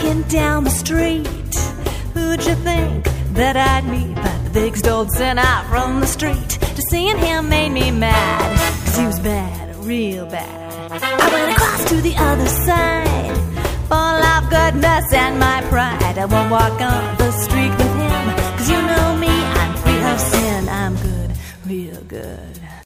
walking down the street. Who'd you think that I'd meet? But the big stoled sent out from the street. Just seeing him made me mad, 'cause he was bad, real bad. I went across to the other side, full of goodness and my pride. I won't walk on the street with him, 'cause you know me, I'm free of sin. I'm good, real good.